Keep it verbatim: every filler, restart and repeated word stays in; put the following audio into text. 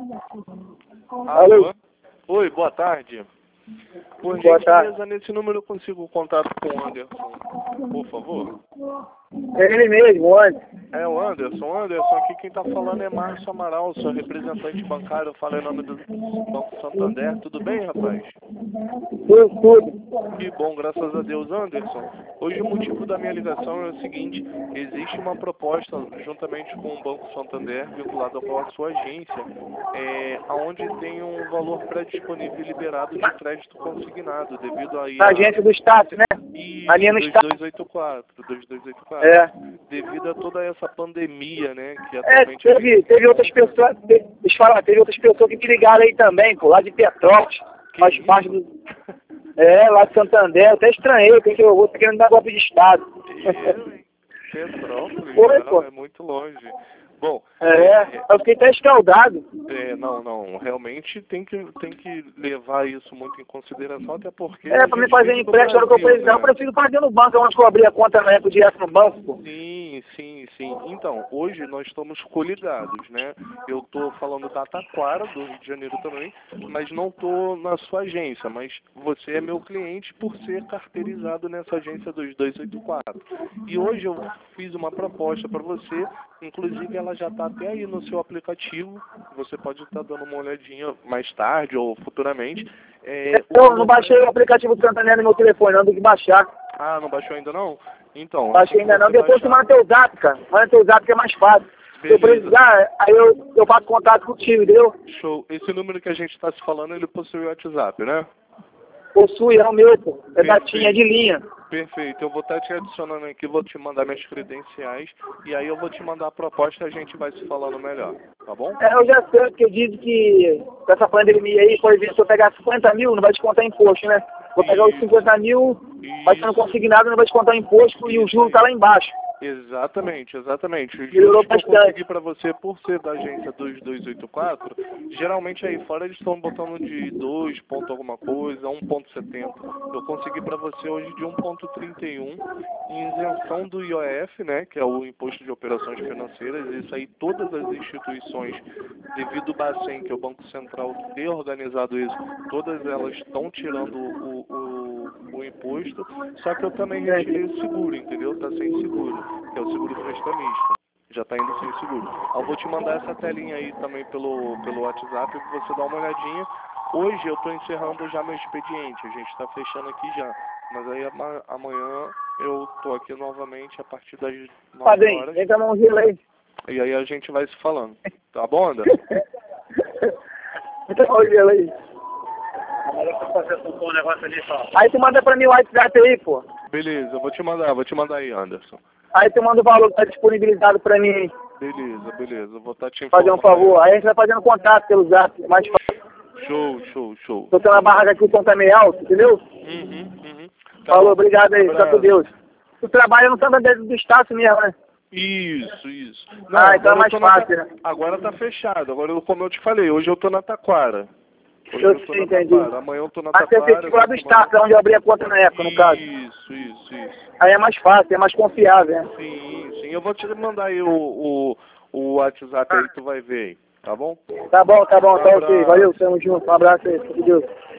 Alô? Oi, boa tarde. Por Boa gentileza, tarde. nesse número eu consigo contato com o Anderson, por favor? É ele mesmo, Anderson. É o Anderson. Anderson, aqui quem tá falando é Márcio Amaral, sou representante bancário, eu falo em nome do Banco Santander. Tudo bem, rapaz? Tudo, tudo. Que bom, graças a Deus. Anderson, hoje o motivo da minha ligação é o seguinte: existe uma proposta juntamente com o Banco Santander, vinculada com a sua agência, é, onde tem um valor pré-disponível e liberado de crédito consignado, devido aí Na a... agência do Estado, né? Isso, Ali no dois Estado. dois oito quatro, dois dois oito quatro. É. Devido a toda essa pandemia, né, que É, atualmente... a teve, gente- teve outras pessoas, te- deixa eu falar, teve outras pessoas que me ligaram aí também, pô, lá de Petrópolis, Que faz isso? parte do... É, lá de Santander, eu até estranhei, porque eu vou tô querendo dar golpe de Estado. Eu, hein? Petrópolis, Foi, não, pô. é muito longe. Bom, É, eu fiquei até escaldado. é, não, não, realmente tem que, tem que levar isso muito em consideração, até porque... É, a pra me gente fazer vive no empréstimo, era o que eu Brasil, precisava, eu né? preciso fazer no banco, onde que eu abri a conta na época direto no banco, pô. Sim, sim, sim. Então, hoje nós estamos coligados, né? Eu estou falando da Taquara, do Rio de Janeiro também, mas não estou na sua agência, mas você é meu cliente por ser carteirizado nessa agência dois dois oito quatro. E hoje eu fiz uma proposta para você, inclusive ela já está até aí no seu aplicativo, você pode estar dando uma olhadinha mais tarde ou futuramente. É, o Eu valor não baixei o aplicativo do Santander no meu telefone, não, tem que baixar. Ah, não baixou ainda não? Então, assim Baixei que ainda não, você depois você baixar... manda teu zap, cara. Manda teu zap que é mais fácil. Se eu Beleza. precisar, aí eu, eu faço contato contigo, entendeu? Show. Esse número que a gente está se falando, ele possui o WhatsApp, né? Possui, é o meu, pô. É da Perfeito. tinha de linha. Perfeito. Eu vou estar te adicionando aqui, vou te mandar minhas credenciais e aí eu vou te mandar a proposta e a gente vai se falando melhor, tá bom? É, eu já sei, porque dizem que com essa pandemia aí, por exemplo, se eu pegar cinquenta mil, não vai descontar imposto, né? Vou pegar os Isso. cinquenta mil, vai sendo Isso. consignado, não vai descontar imposto e o Isso juro aí. tá lá embaixo. Exatamente, exatamente. Os Melhorou juros que eu bastante. consegui para você por ser da agência dois dois oito quatro, geralmente aí fora eles estão botando de dois ponto alguma coisa, um ponto setenta. Eu consegui para você hoje de um ponto trinta e um, em isenção do I O F, né, que é o Imposto de Operações Financeiras. Isso aí todas as instituições, devido ao Bacen, que é o Banco Central, ter organizado isso, todas elas estão tirando o, o, o imposto, só que eu também retirei o seguro, entendeu? Tá sem seguro, que é o seguro prestamista. Já está indo sem seguro. Eu vou te mandar essa telinha aí também pelo, pelo WhatsApp para você dar uma olhadinha. Hoje eu estou encerrando já meu expediente, a gente está fechando aqui já. Mas aí ama- amanhã eu estou aqui novamente a partir das nove Padrinho, horas. vem cá um gelo aí. E aí a gente vai se falando. Tá bom, Anderson? Então, o gelo aí. Aí tu manda pra mim o WhatsApp aí, pô. Beleza, eu vou te mandar, vou te mandar aí, Anderson. Aí tu manda o valor que tá disponibilizado pra mim. Beleza, beleza, eu vou estar te Fazer um informando. favor. Aí a gente vai fazendo contato pelo zap. É mais fácil. Show, show, show. Tô tendo uma barraca aqui, o som tá meio alto, entendeu? Uhum, uhum. Tá Falou, bom. obrigado aí. Fica com Abraço. Deus. Tu trabalha no Santander do Estado mesmo, né? Isso, isso. Ah, então é agora mais eu tô na fácil, Ta- né? Agora tá fechado. Agora, eu- como eu te falei, hoje eu tô na Taquara. Hoje Eu eu tô sei, na entendi. Taquara. Amanhã eu tô na Mas você Taquara. fica lá do essa semana- Estado, onde eu abri a conta na época, no caso. Isso, isso, isso. Aí é mais fácil, é mais confiável, né? Sim, sim. Eu vou te mandar aí o, o, o WhatsApp aí, tu vai ver aí. Tá bom? Tá bom, tá bom, Um tá ok. abraço. Valeu, tamo junto. Um abraço aí, fica com Deus.